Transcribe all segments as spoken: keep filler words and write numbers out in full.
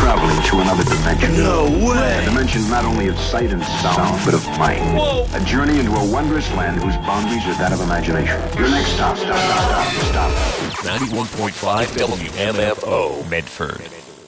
traveling through another dimension. No way! A dimension not only of sight and sound, but of mind. Whoa! A journey into a wondrous land whose boundaries are that of imagination. Your next stop, stop, stop, stop, stop. ninety-one point five W M F O, Medford.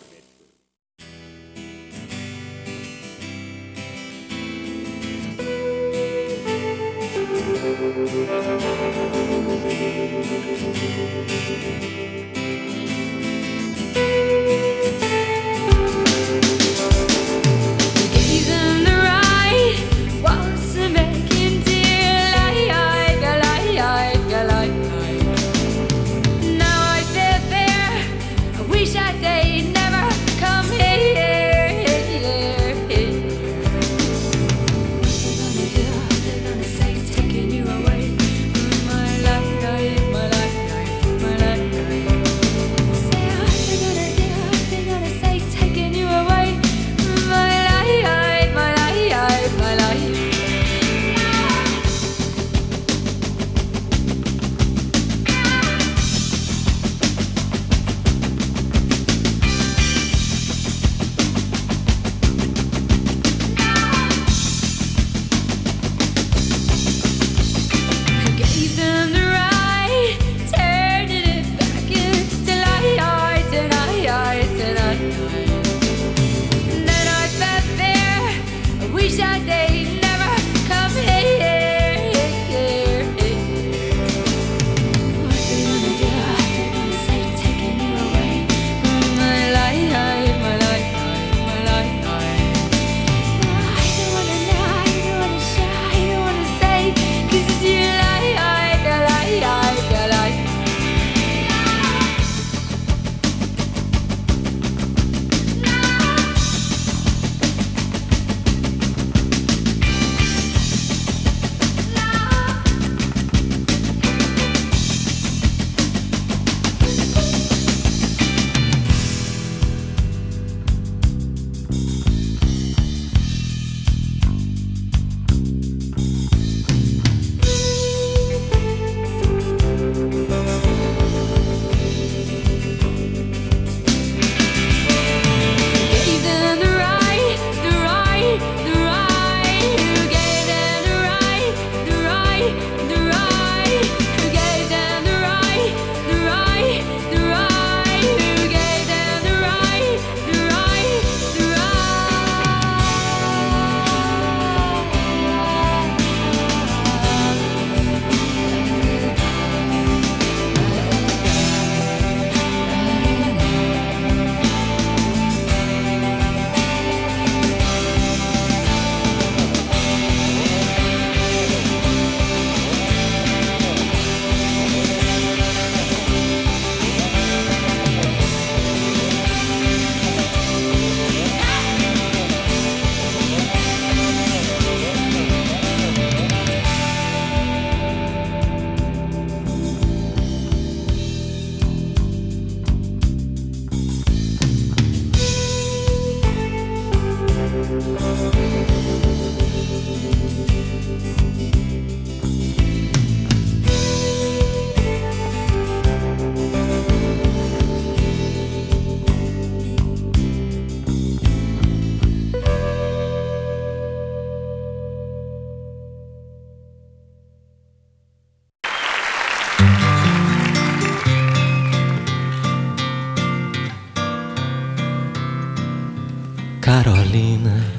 Carolina,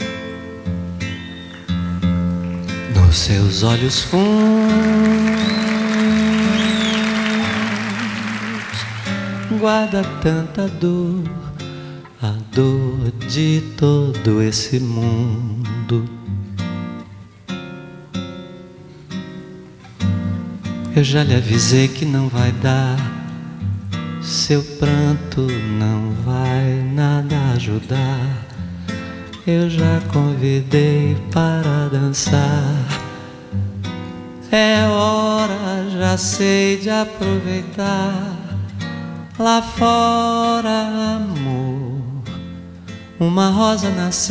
nos seus olhos fundos guarda tanta dor, a dor de todo esse mundo. Eu já lhe avisei que não vai dar, seu pranto não vai nada ajudar. Eu já convidei para dançar. É hora, já sei, de aproveitar. Lá fora, amor, uma rosa nasceu.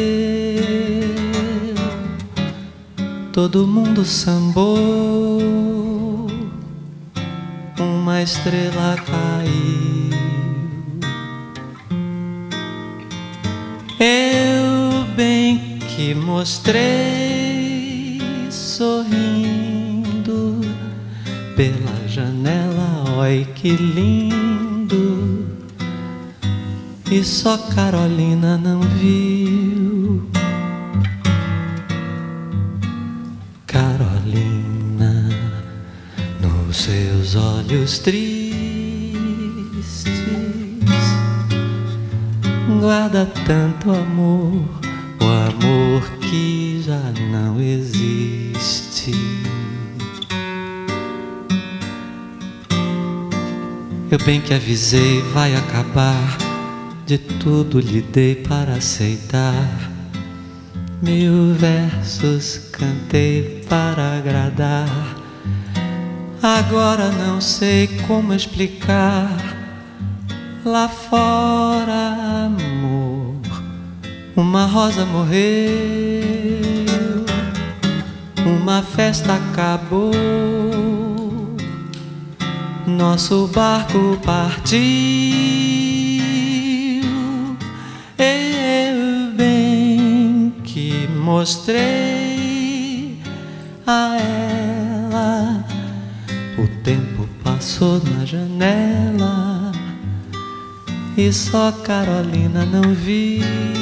Todo mundo sambou, uma estrela caiu. Eu bem que mostrei sorrindo pela janela, oi que lindo. E só Carolina não viu. Carolina, nos seus olhos tristes, guarda tanto amor, o amor que já não existe. Eu bem que avisei, vai acabar. De tudo lhe dei para aceitar. Mil versos cantei para agradar. Agora não sei como explicar. Lá fora, amor, uma rosa morreu, uma festa acabou, nosso barco partiu. Eu bem que mostrei a ela, o tempo passou na janela e só Carolina não viu.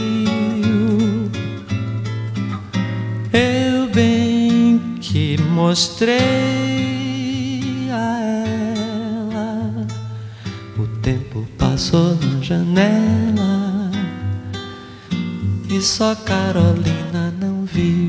Eu bem que mostrei a ela, o tempo passou na janela e só Carolina não viu.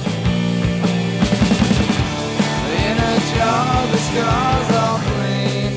Scars are plain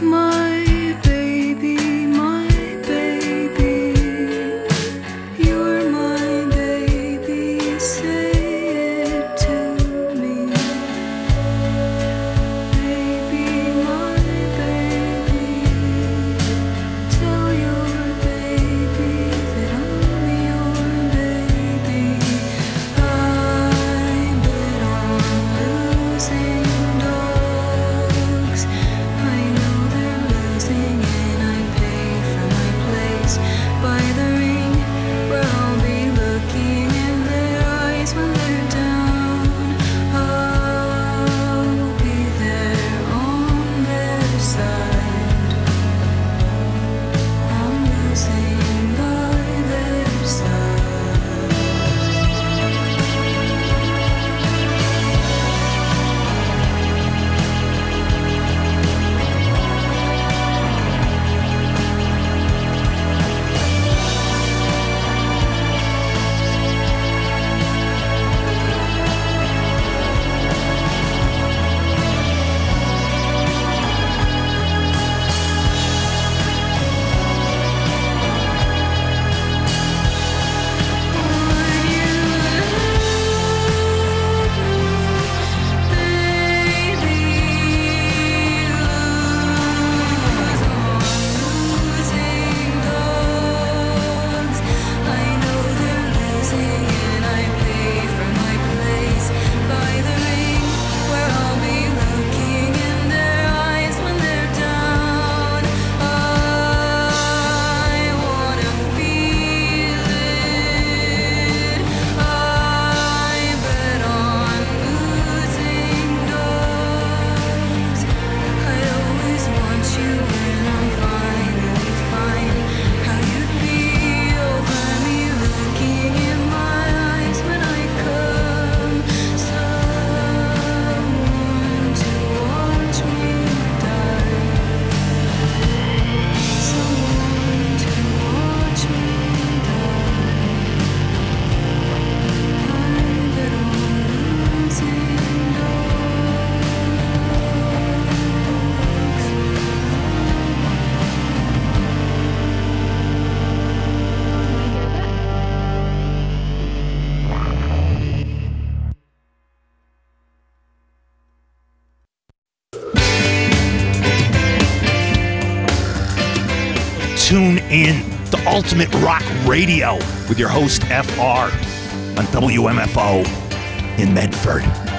Tune in to Ultimate Rock Radio with your host F R on W M F O in Medford.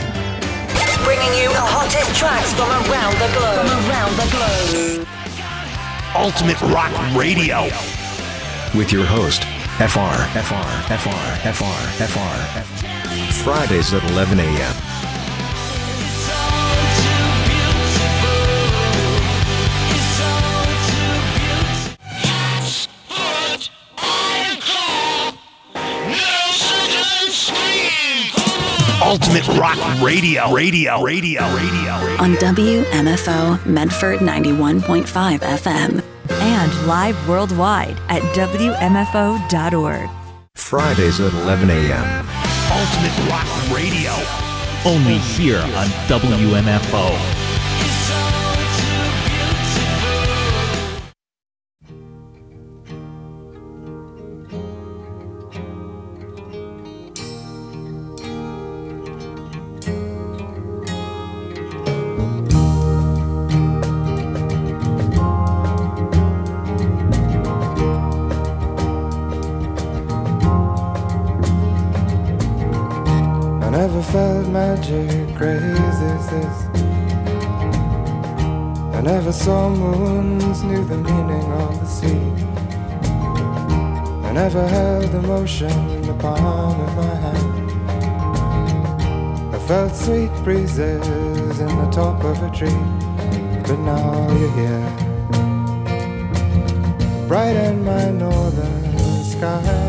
Bringing you the hottest tracks from around the globe. From around the globe. Ultimate Rock Radio with your host F R, F R, F R, F R, F R. Fridays at eleven a.m. Ultimate Rock Radio, Radio, Radio, Radio, Radio. On W M F O Medford ninety-one point five F M. And live worldwide at W M F O dot org. Fridays at eleven a.m. Ultimate Rock Radio. Only here on W M F O. Felt magic crazy as this. I never saw moons, knew the meaning of the sea. I never held emotion in the palm of my hand. I felt sweet breezes in the top of a tree. But now you're here, bright in my northern sky.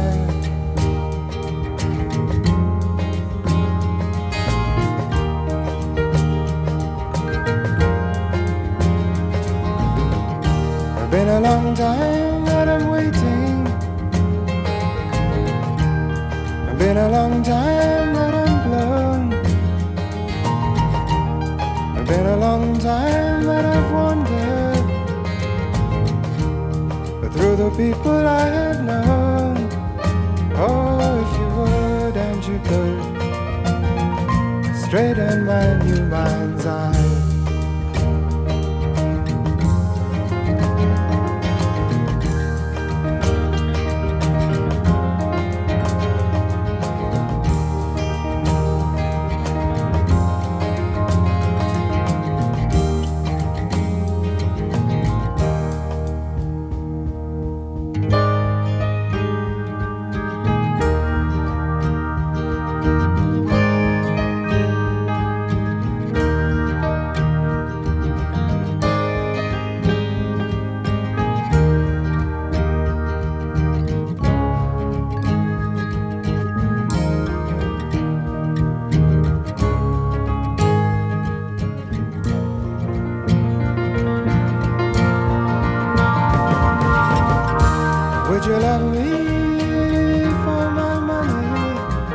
Been a long time that I'm waiting. It's been a long time that I'm blown. It's been a long time that I've wandered. people I have known. Oh, if you would and you could straighten my new mind's eye. Would you love me for my money?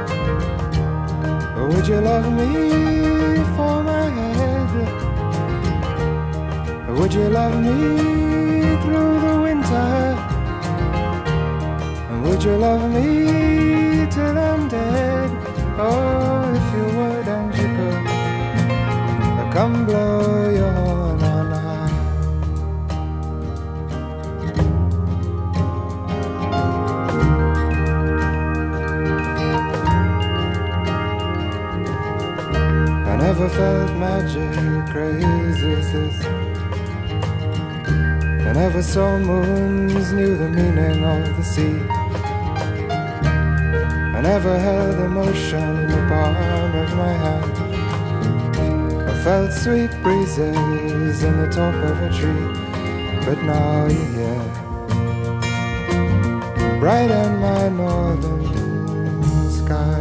Or would you love me for my head? Or would you love me through the winter? And would you love me till I'm dead? Oh, if you would and you could, come blow your horn on high. I never felt magic crazy as this. I never saw moons, knew the meaning of the sea. I never held emotion in the palm of my hand. I felt sweet breezes in the top of a tree. But now you're here, bright in my northern sky.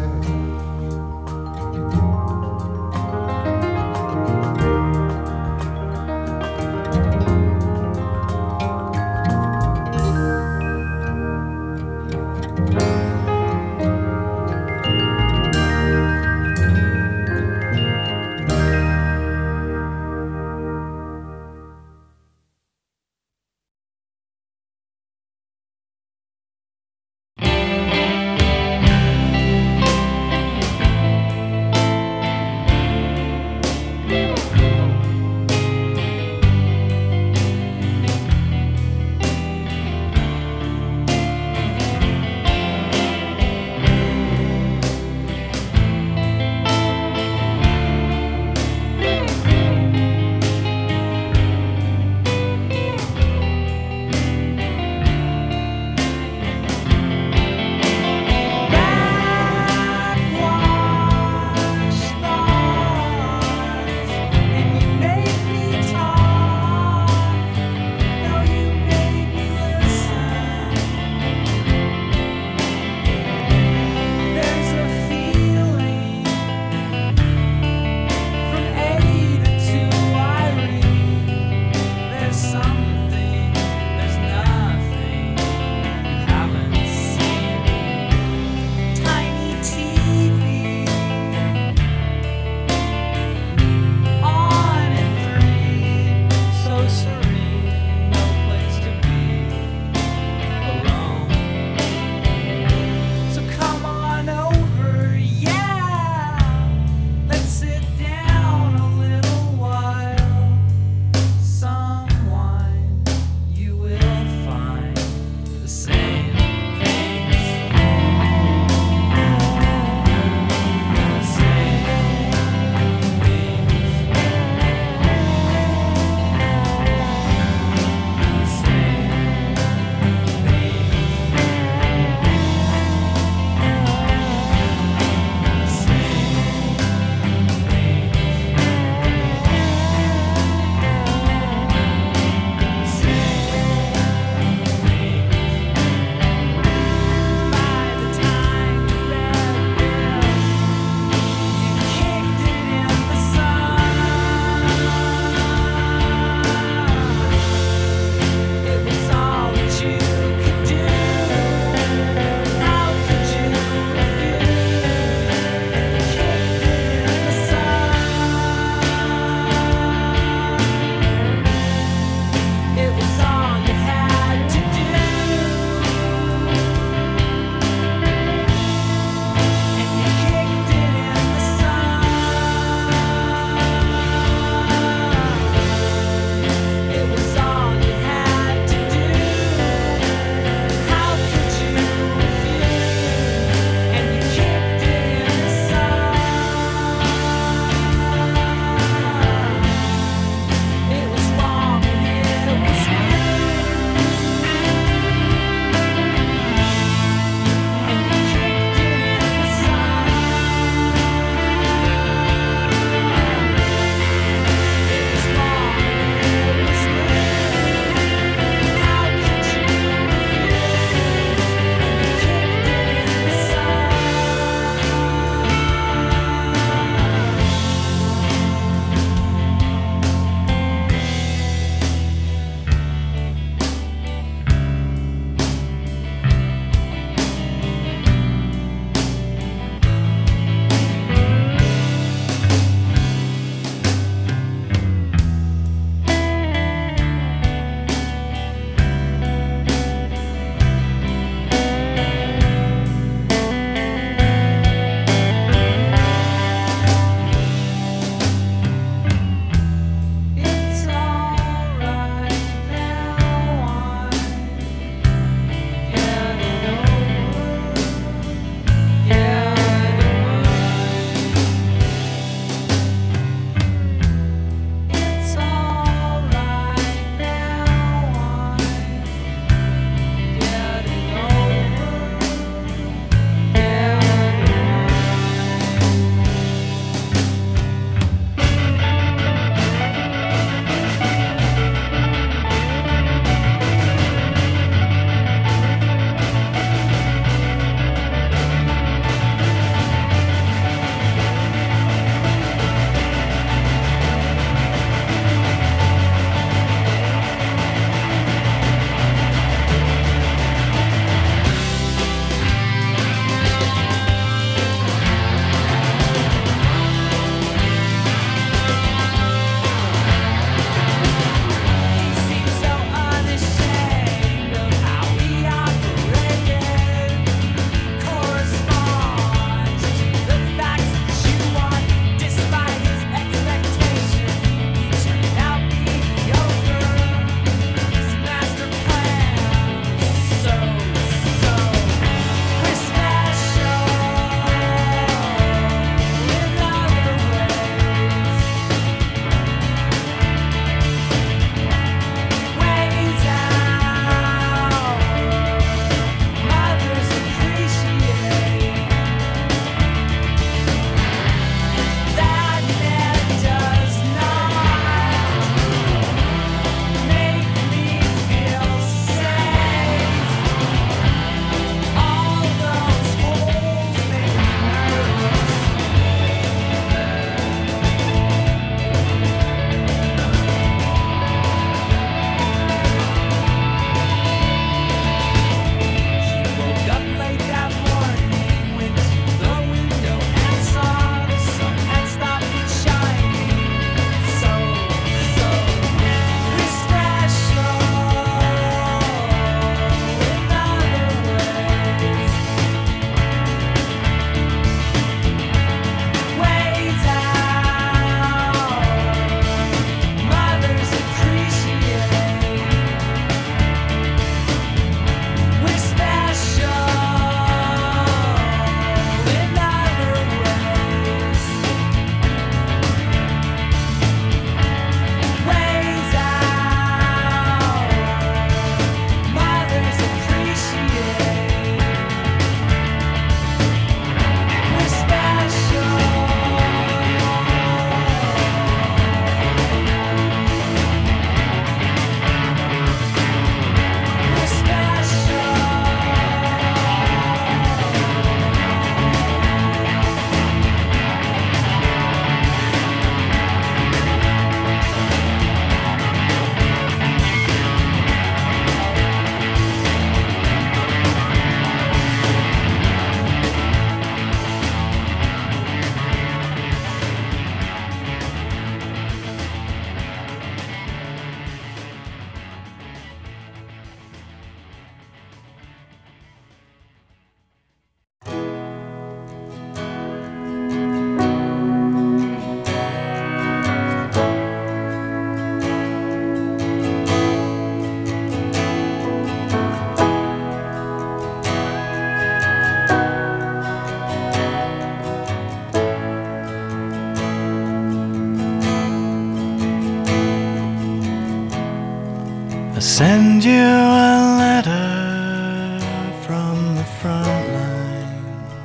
send you a letter from the front line.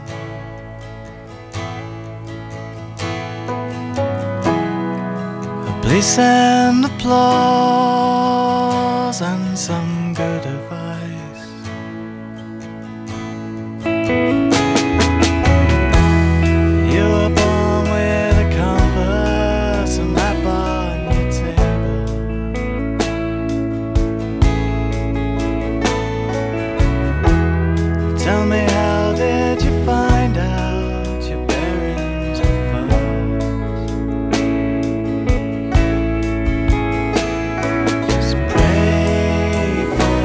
Please send applause and some good advice. You were born with a compass and that bar on your table. Tell me, how did you find out your bearings were false? Just pray for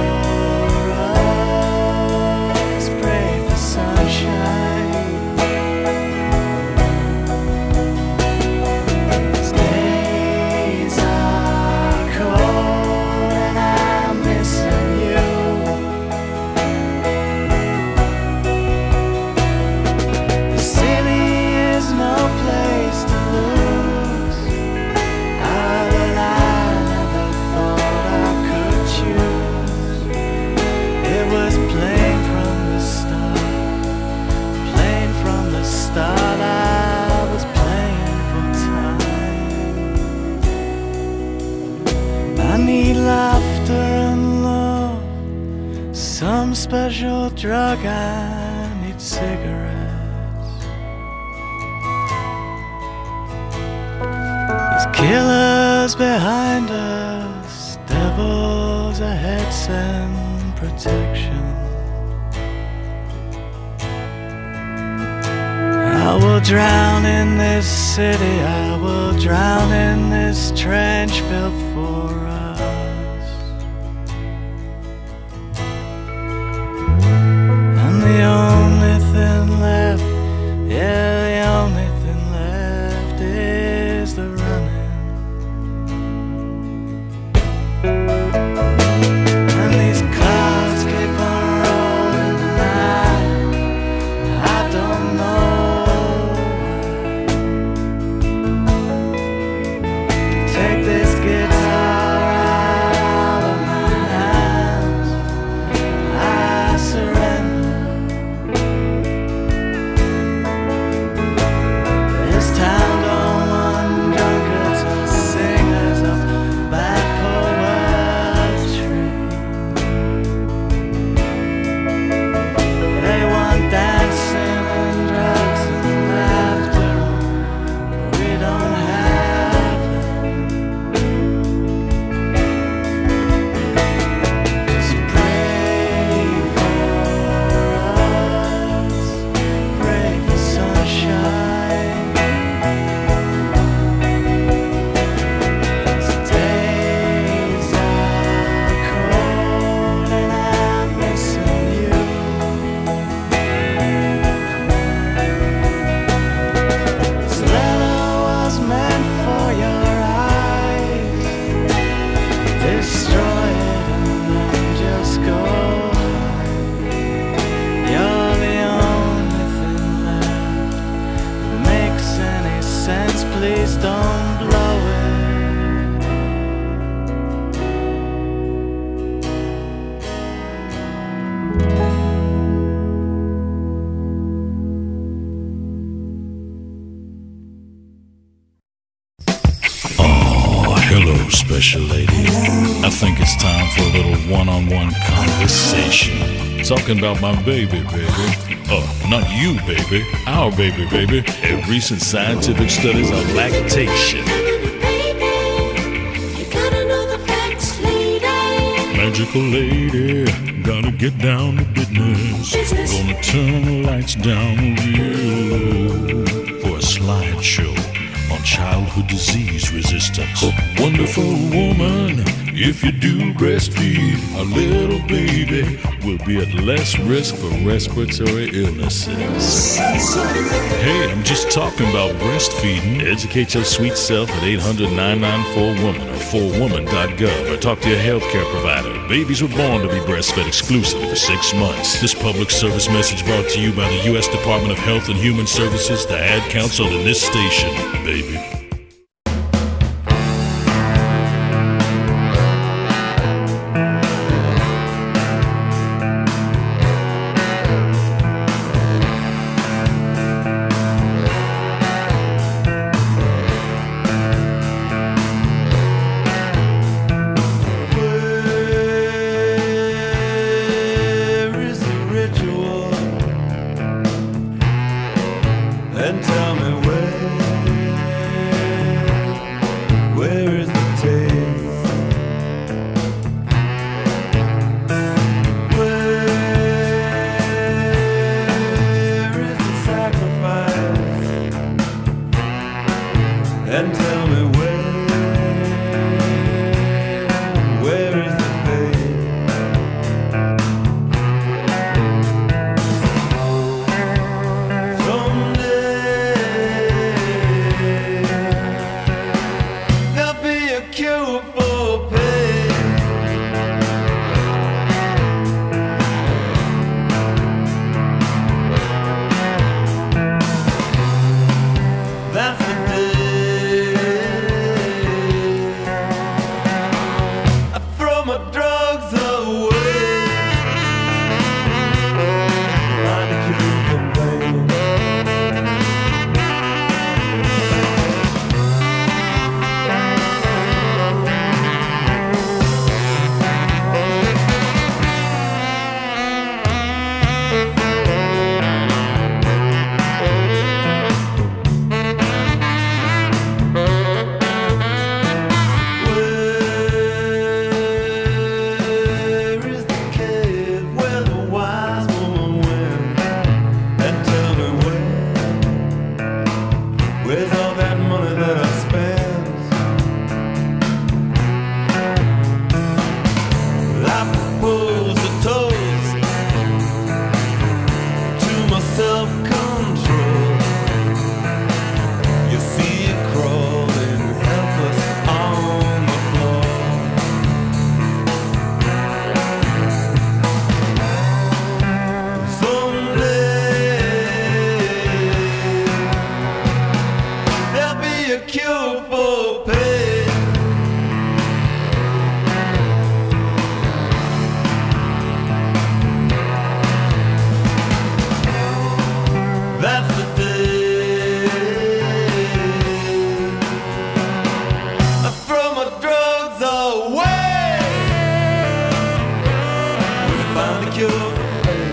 us, pray for sunshine. These days are cold and I'm missing you. The city is no place to lose. Ah, but I never thought I could choose. It was plain from the start, plain from the start. I was playing for time. I need laughter and love, some special drug. I need cigarettes. There's killers behind us, devils ahead, send protection. I will drown in this city, I will drown in this trench built for us. And the only thing left, yeah, the only thing left is the running. And these clouds keep on rolling and I, I don't know why. Take this guitar out of my hands, I surrender. This town don't want drunkards and singers of bad poetry. They want dancing and drugs and laughter. We don't have them. Just pray for us, pray for sunshine. These days are cold and I'm missing you. This letter was meant for your eyes. Destroy it and then just go hide. You're the only thing left that makes any sense. Please don't blow it. Oh, hello, special lady. I think it's time for a little one-on-one conversation. Talking about my baby, baby. Uh, not you, baby. Our baby, baby. A recent scientific studies on lactation. Magical lady, gotta get down to business. Gonna turn the lights down real low for a slideshow on childhood disease resistance. Wonderful woman, if you do breastfeed, a little baby will be at less risk for respiratory illnesses. Hey, I'm just talking about breastfeeding. Educate your sweet self at eight hundred, nine nine four, woman or four woman dot gov or talk to your healthcare provider. Babies were born to be breastfed exclusively for six months. This public service message brought to you by the U S Department of Health and Human Services, the ad council, and this station, baby. and tell me where, where is the pain? Someday there'll be a cure for pain. That's the day I throw my drugs away. Find a cure for pain. Where is the cave where the wise woman went? And tell me where, where's all that money that I spent? I propose a toast to my self-control. You see it crawling helpless on the floor. Someday there'll be a cure for pain. That's the day I throw my drugs away. Will I find a cure for pain?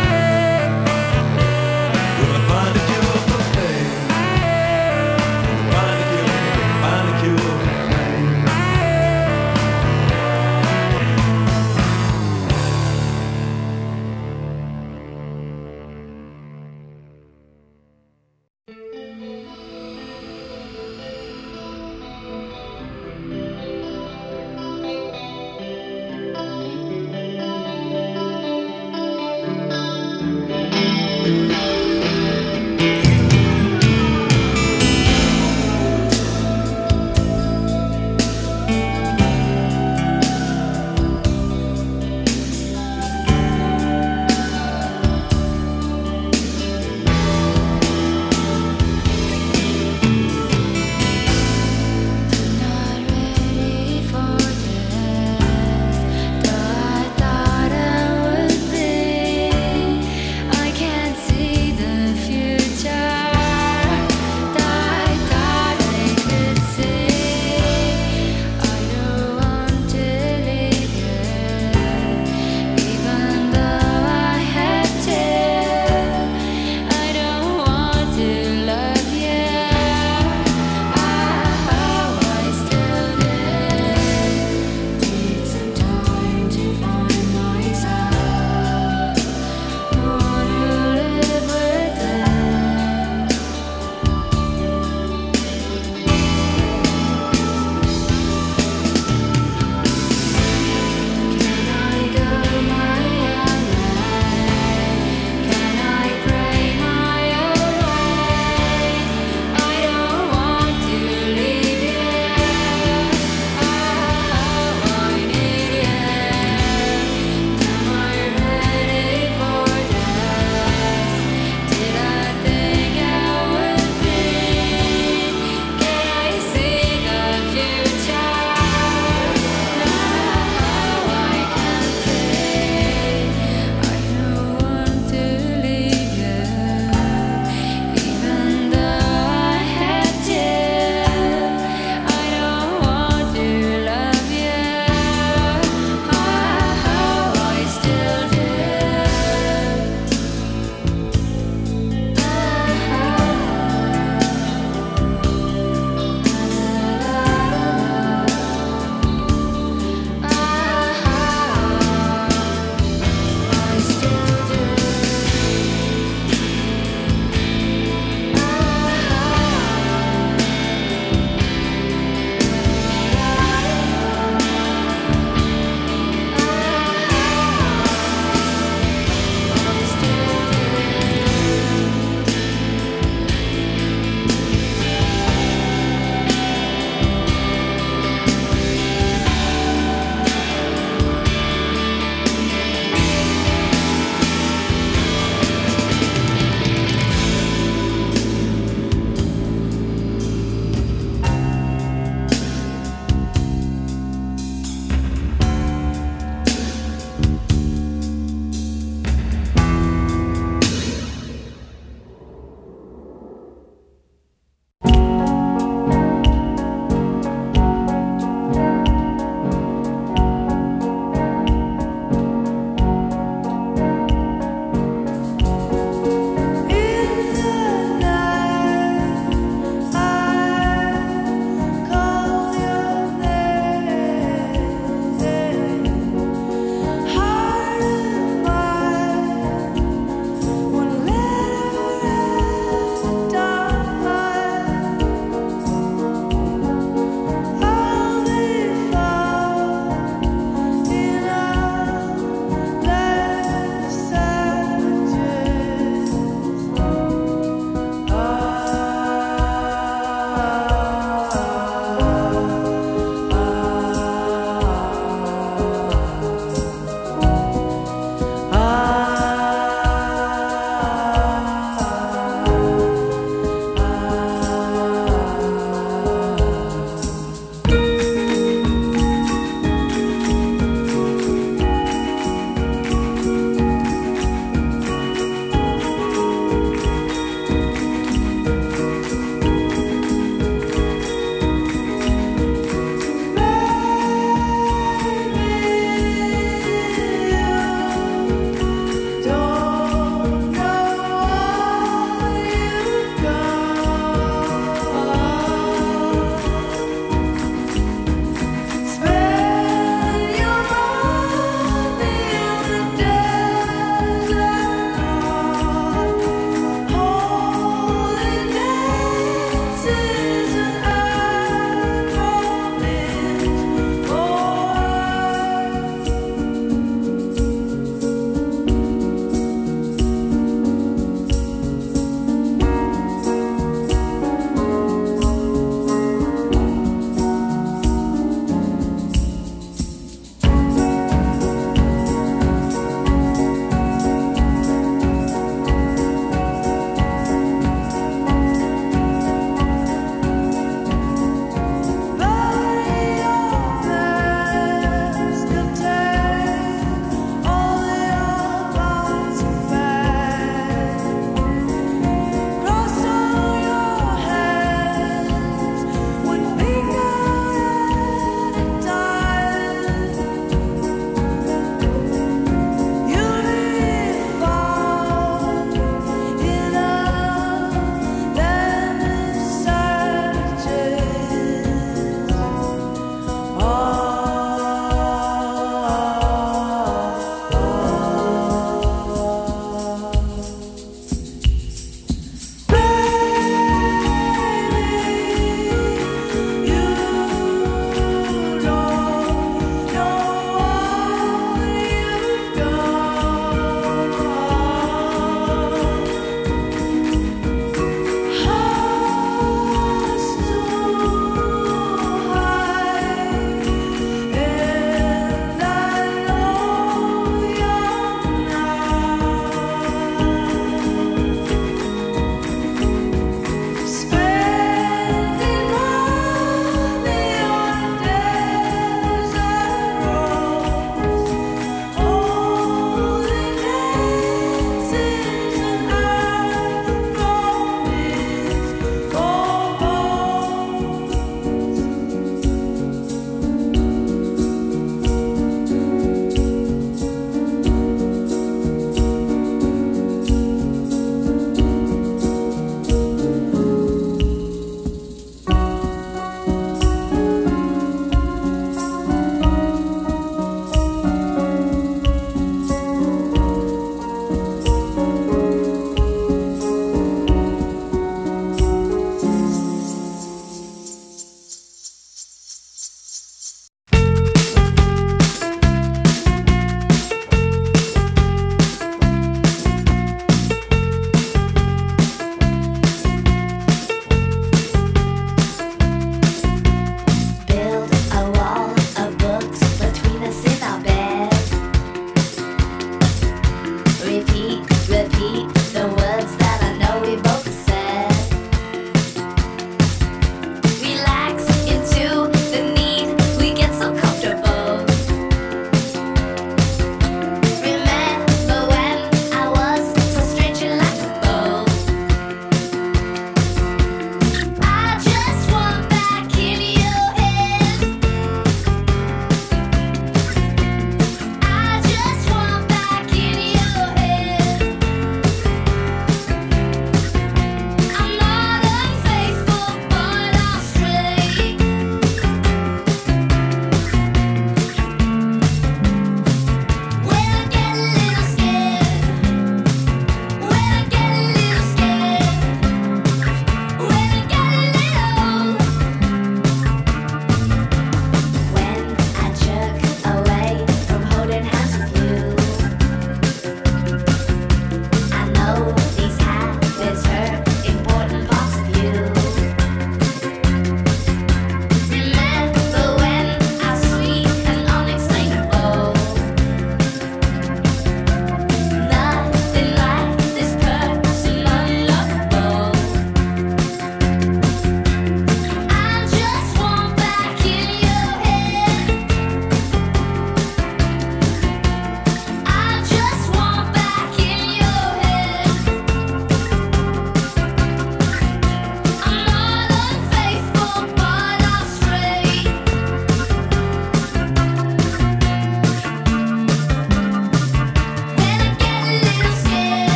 Will I find a cure for pain? Find a cure, find a cure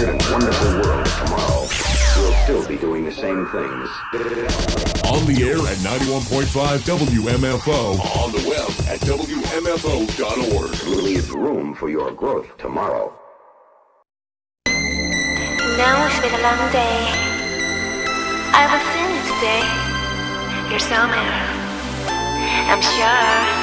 and wonderful world tomorrow, we'll still be doing the same things. On the air at ninety-one point five W M F O. On the web at W M F O dot org. We'll leave room for your growth tomorrow. Now it's been a long day. I will send you today. You're somewhere, I'm sure.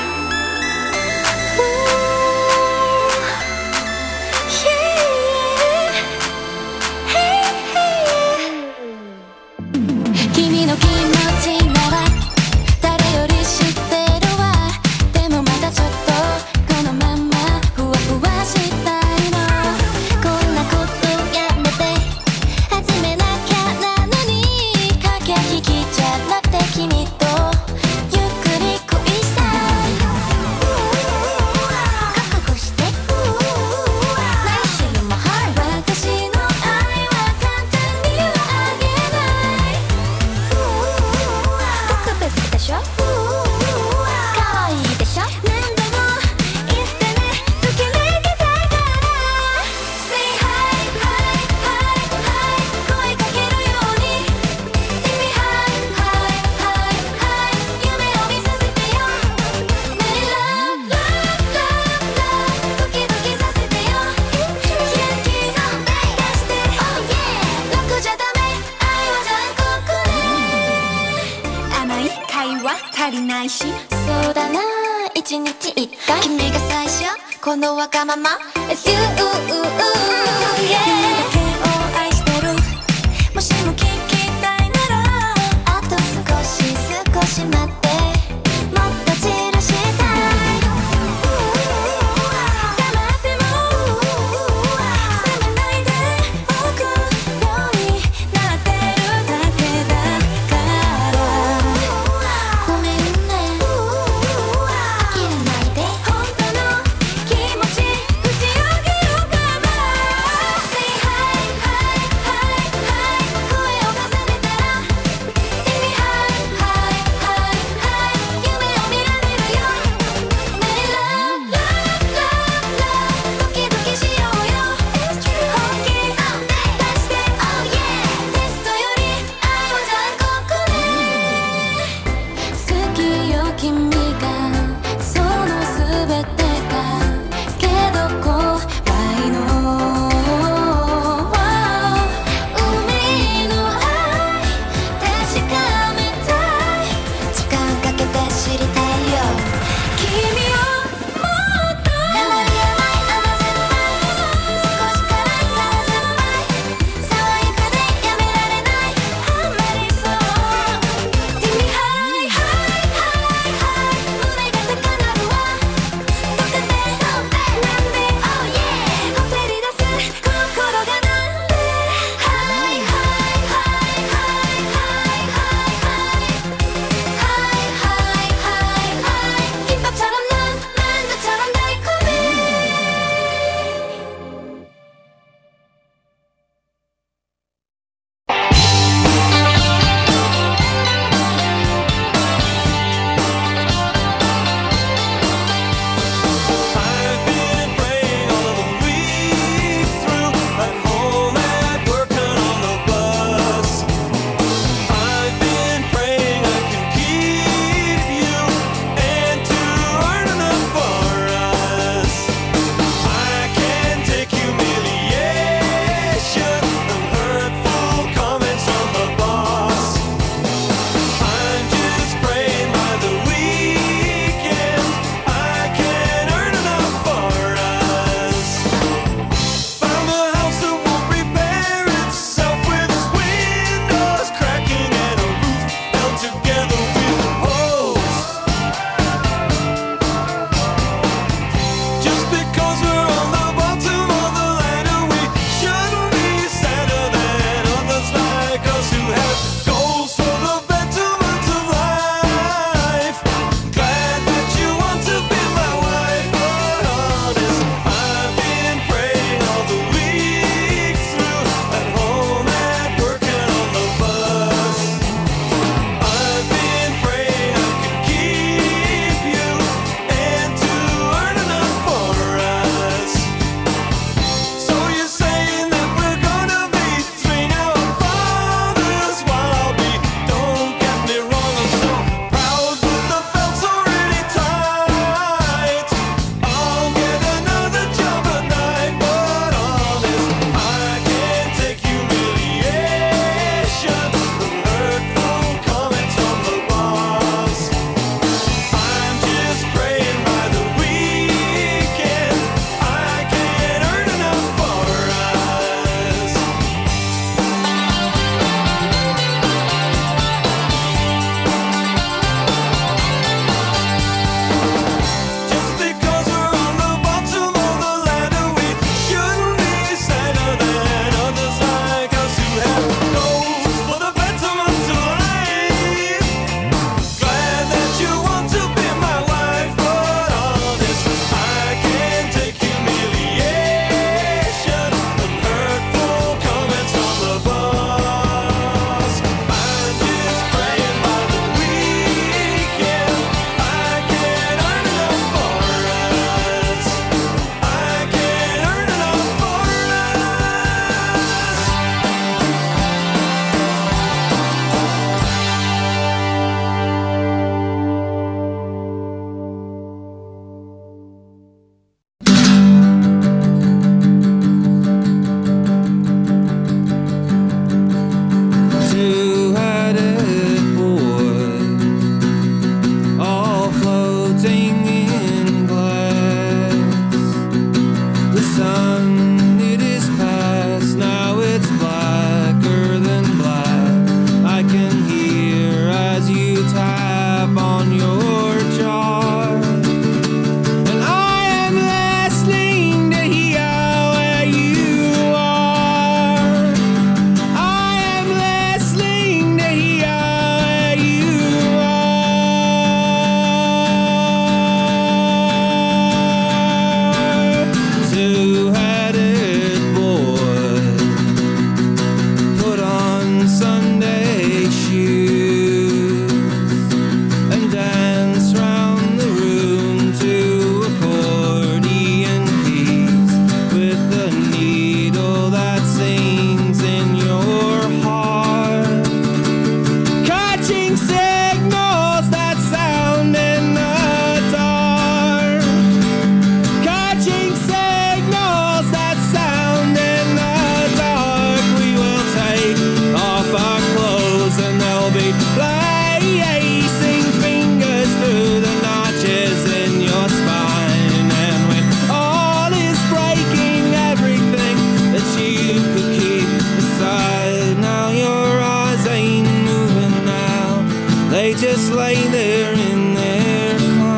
just lay there in their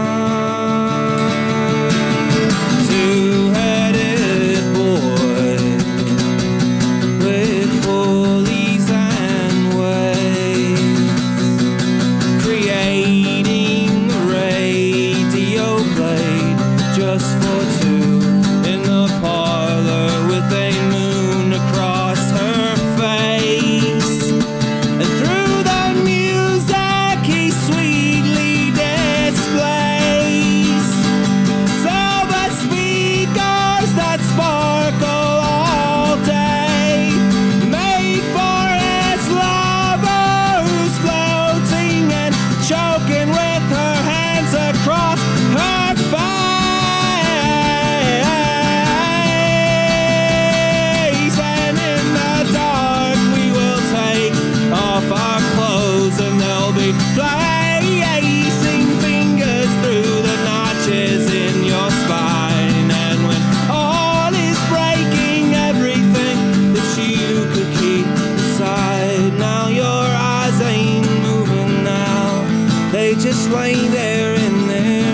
climb. Two-headed boy with pulleys and weights, creating a radio blade just for two in the parlor with a moon across her face. And through the music he sweetly displays silver speakers that sparkle all day, made for his lover who's floating and choking with her hands across her face. And in the dark we will take off our clothes and they'll be placing fingers through the notches in your spine. And when all is breaking, everything that you could keep inside, now your eyes ain't moving now, they just lay there in their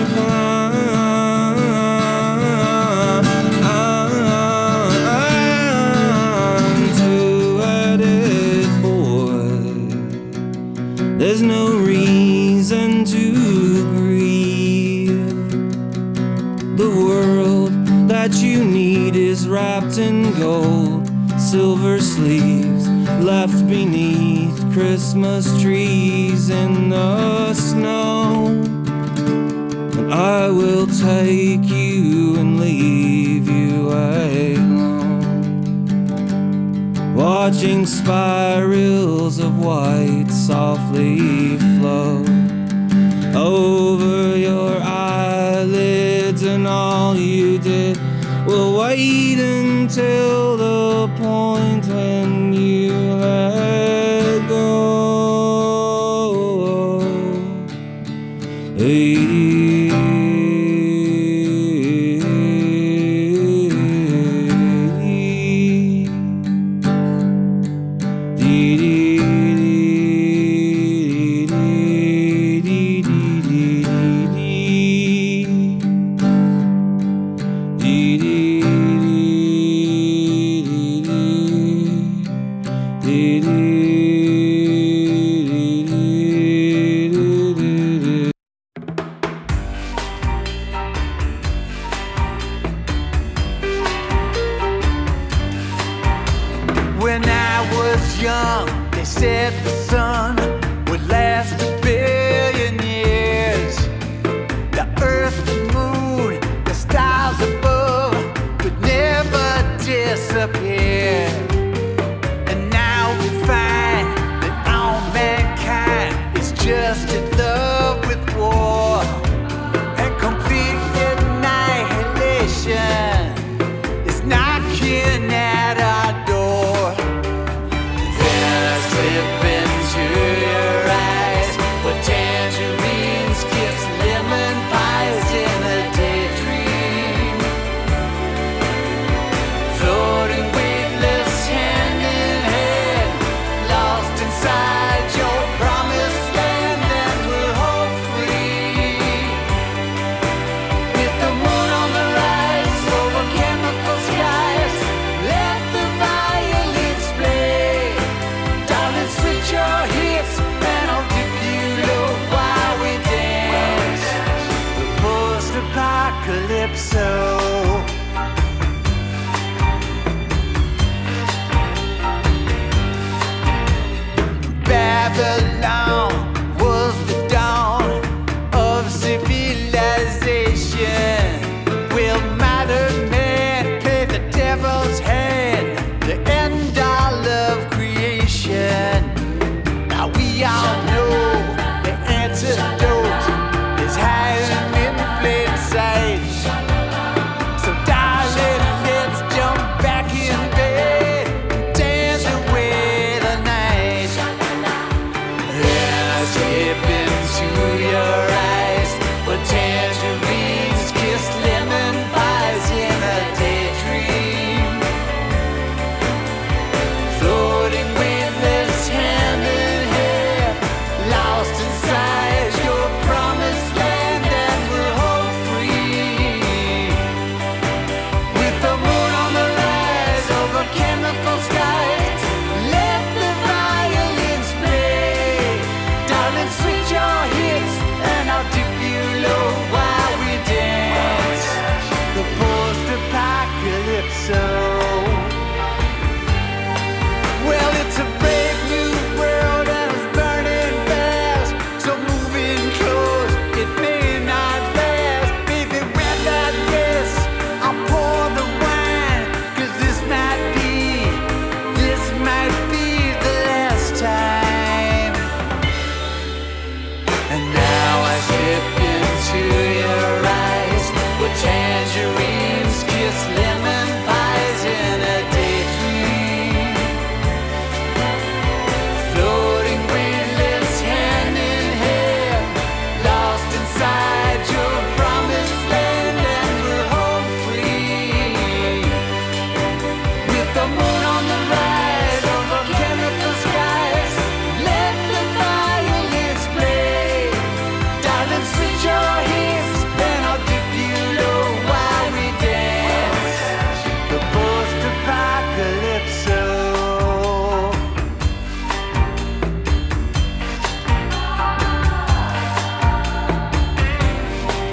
climb. Two-headed boy, there's no reason to grieve. The world that you need is wrapped in gold, silver sleeves left beneath Christmas trees in the snow. And I will take you and leave you alone, watching spirals of white softly flow over your eyelids, and all you did will wait until the point when you let go. When I was young, they said the sun would last a billion years. The earth, the moon, the stars above could never disappear. And now we find that all mankind is just in love with war and complete annihilation is knocking at our door. Slip into your eyes with tangerines, gifts, lemon pies in a daydream, floating weightless hand in hand, lost inside your promised land, and we'll hope free. With the moon on the rise over chemical skies, let the violins play. Darling, switch your hips and I'll dip you low while we dance. The post-apocalypse.